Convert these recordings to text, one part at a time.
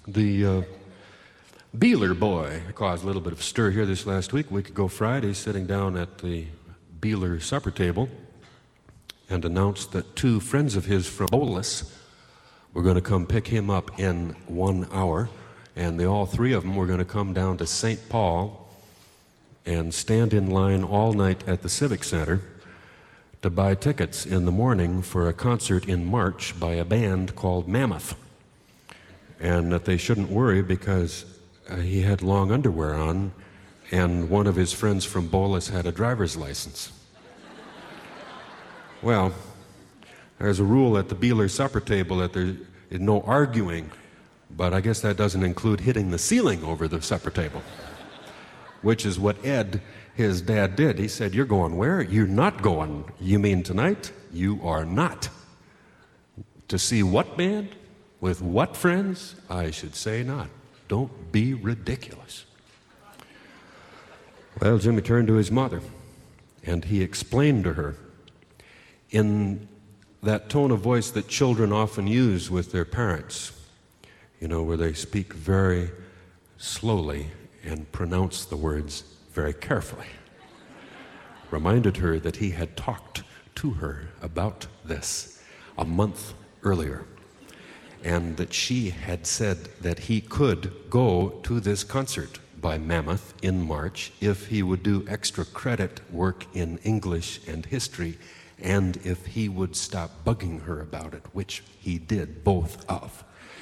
The Beeler boy caused a little bit of stir here this last week. A week ago Friday, sitting down at the Beeler supper table, and announced that two friends of his from Bolus were going to come pick him up in 1 hour, and all three of them were going to come down to St. Paul and stand in line all night at the Civic Center to buy tickets in the morning for a concert in March by a band called Mammoth, and that they shouldn't worry because he had long underwear on, and one of his friends from Bolus had a driver's license. Well, there's a rule at the Beeler supper table that there is no arguing, but I guess that doesn't include hitting the ceiling over the supper table, which is what Ed, his dad, did. He said, "You're going where? You're not going. You mean tonight? You are not. To see what band? With what friends? I should say not. Don't be ridiculous." Well, Jimmy turned to his mother, and he explained to her in that tone of voice that children often use with their parents, where they speak very slowly and pronounce the words very carefully. Reminded her that he had talked to her about this a month earlier, and that she had said that he could go to this concert by Mammoth in March if he would do extra credit work in English and history, and if he would stop bugging her about it, which he did both of.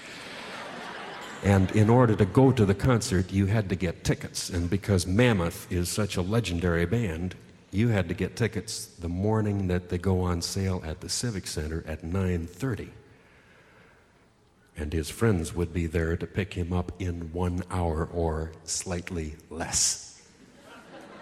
And in order to go to the concert, you had to get tickets, and because Mammoth is such a legendary band, you had to get tickets the morning that they go on sale at the Civic Center at 9:30. And his friends would be there to pick him up in 1 hour or slightly less.